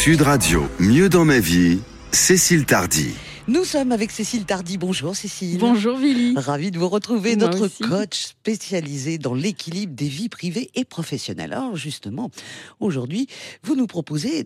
Sud Radio, mieux dans ma vie, Cécile Tardy. Nous sommes avec Cécile Tardy. Bonjour Cécile. Bonjour Vili. Ravie de vous retrouver, Moi notre aussi. coach spécialisé dans l'équilibre des vies privées et professionnelles. Alors justement, aujourd'hui, vous proposez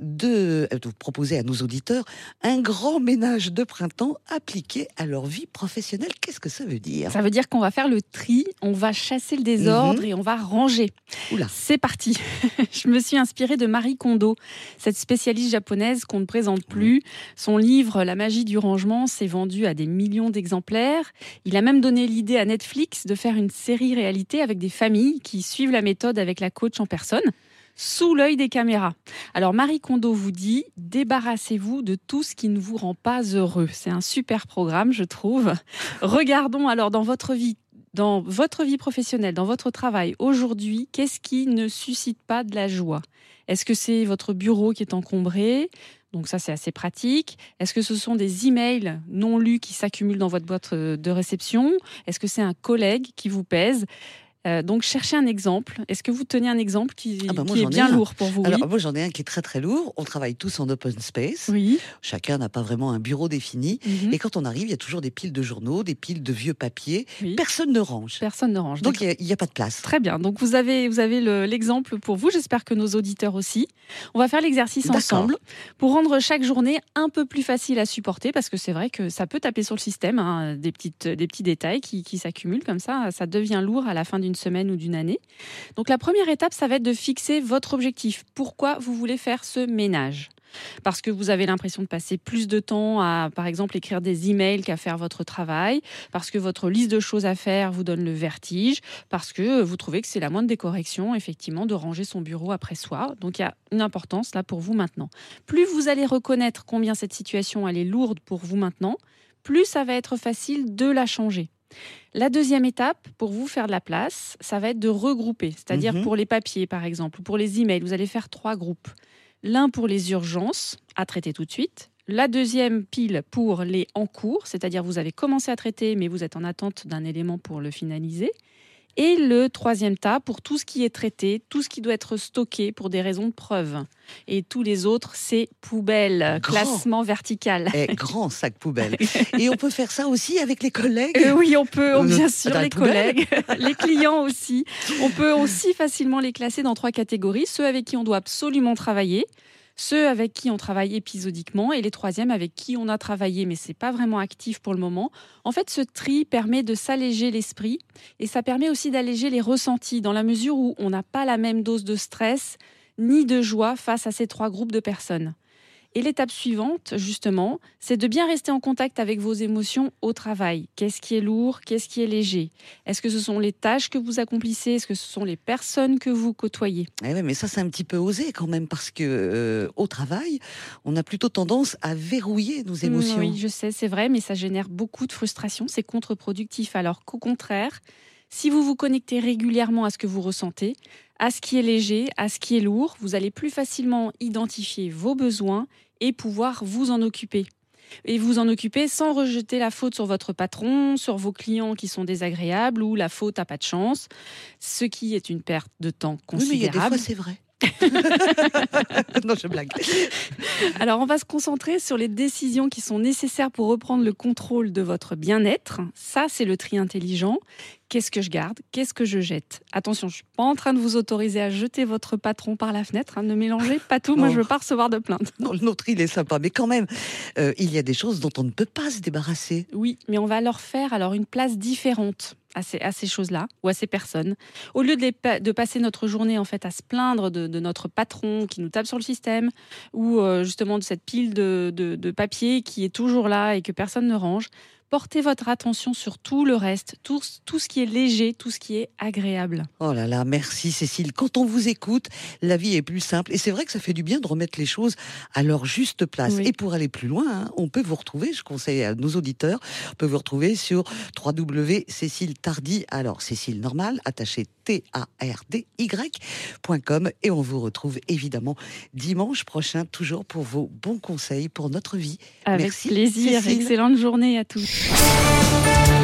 à nos auditeurs un grand ménage de printemps appliqué à leur vie professionnelle. Qu'est-ce que ça veut dire ? Ça veut dire qu'on va faire le tri, on va chasser le désordre et on va ranger. Oula. C'est parti. Je me suis inspirée de Marie Kondo, cette spécialiste japonaise qu'on ne présente plus. Son livre « La magie du rangement » s'est vendu à des millions d'exemplaires. Il a même donné l'idée à Netflix de faire une série réalité avec des familles qui suivent la méthode avec la coach en personne, sous l'œil des caméras. Alors Marie Kondo vous dit, débarrassez-vous de tout ce qui ne vous rend pas heureux. C'est un super programme, je trouve. Regardons alors dans votre vie professionnelle, dans votre travail, aujourd'hui, qu'est-ce qui ne suscite pas de la joie ? Est-ce que c'est votre bureau qui est encombré ? Donc ça, c'est assez pratique. Est-ce que ce sont des emails non lus qui s'accumulent dans votre boîte de réception ? Est-ce que c'est un collègue qui vous pèse ? Donc, cherchez un exemple. Est-ce que vous tenez un exemple qui est bien lourd pour vous ? Alors, Oui. moi, j'en ai un qui est très très lourd. On travaille tous en open space. Oui. Chacun n'a pas vraiment un bureau défini. Mhm. Et quand on arrive, il y a toujours des piles de journaux, des piles de vieux papiers. Oui. Personne ne range. Personne ne range. Donc, il n'y a pas de place. Très bien. Donc, vous avez l'exemple pour vous. J'espère que nos auditeurs aussi. On va faire l'exercice D'accord. ensemble pour rendre chaque journée un peu plus facile à supporter parce que c'est vrai que ça peut taper sur le système, hein, des petits détails qui s'accumulent comme ça. Ça devient lourd à la fin d'une semaine ou d'une année. Donc, la première étape, ça va être de fixer votre objectif. Pourquoi vous voulez faire ce ménage ? Parce que vous avez l'impression de passer plus de temps à, par exemple, écrire des emails qu'à faire votre travail, parce que votre liste de choses à faire vous donne le vertige, parce que vous trouvez que c'est la moindre des corrections, effectivement, de ranger son bureau après soi. Donc, il y a une importance là pour vous maintenant. Plus vous allez reconnaître combien cette situation elle est lourde pour vous maintenant, plus ça va être facile de la changer. La deuxième étape, pour vous faire de la place, ça va être de regrouper. C'est-à-dire pour les papiers, par exemple, ou pour les emails, vous allez faire 3 groupes. L'un pour les urgences, à traiter tout de suite. La deuxième pile pour les en cours, c'est-à-dire vous avez commencé à traiter, mais vous êtes en attente d'un élément pour le finaliser. Et le troisième tas pour tout ce qui est traité, tout ce qui doit être stocké pour des raisons de preuve. Et tous les autres, c'est poubelle, classement vertical. Grand sac poubelle. Et on peut faire ça aussi avec les collègues ? Oui, on peut, bien sûr, dans la les poubelle. collègues, les clients aussi. On peut aussi facilement les classer dans 3 catégories. Ceux avec qui on doit absolument travailler, ceux avec qui on travaille épisodiquement et les troisièmes avec qui on a travaillé, mais c'est pas vraiment actif pour le moment. En fait, ce tri permet de s'alléger l'esprit et ça permet aussi d'alléger les ressentis dans la mesure où on n'a pas la même dose de stress ni de joie face à ces 3 groupes de personnes. Et l'étape suivante, justement, c'est de bien rester en contact avec vos émotions au travail. Qu'est-ce qui est lourd ? Qu'est-ce qui est léger ? Est-ce que ce sont les tâches que vous accomplissez ? Est-ce que ce sont les personnes que vous côtoyez ? Eh ouais, mais ça, c'est un petit peu osé quand même, parce que au travail, on a plutôt tendance à verrouiller nos émotions. Oui, je sais, c'est vrai, mais ça génère beaucoup de frustration. C'est contre-productif. Alors qu'au contraire, si vous vous connectez régulièrement à ce que vous ressentez, à ce qui est léger, à ce qui est lourd, vous allez plus facilement identifier vos besoins et pouvoir vous en occuper. Et vous en occuper sans rejeter la faute sur votre patron, sur vos clients qui sont désagréables ou la faute à pas de chance, ce qui est une perte de temps Oui, mais il y a des considérable. fois, c'est vrai. Non, je blague. Alors, on va se concentrer sur les décisions qui sont nécessaires pour reprendre le contrôle de votre bien-être. Ça, c'est le tri intelligent. Qu'est-ce que je garde ? Qu'est-ce que je jette ? Attention, je ne suis pas en train de vous autoriser à jeter votre patron par la fenêtre. Ne mélangez pas tout. Moi, je ne veux pas recevoir de plainte. Non, le nôtre, il est sympa. Mais quand même, il y a des choses dont on ne peut pas se débarrasser. Oui, mais on va leur faire alors une place différente à ces choses-là ou à ces personnes. Au lieu de passer notre journée en fait à se plaindre de notre patron qui nous tape sur le système ou justement de cette pile de papier qui est toujours là et que personne ne range, portez votre attention sur tout le reste, tout ce qui est léger, tout ce qui est agréable. Oh là là, merci Cécile. Quand on vous écoute, la vie est plus simple. Et c'est vrai que ça fait du bien de remettre les choses à leur juste place. Oui. Et pour aller plus loin, on peut vous retrouver, je conseille à nos auditeurs, on peut vous retrouver sur www.céciletardy, alors Cécile normale, attaché tardy.com. Et on vous retrouve évidemment dimanche prochain, toujours pour vos bons conseils pour notre vie. Avec Merci, plaisir, Cécile. excellente journée à tous.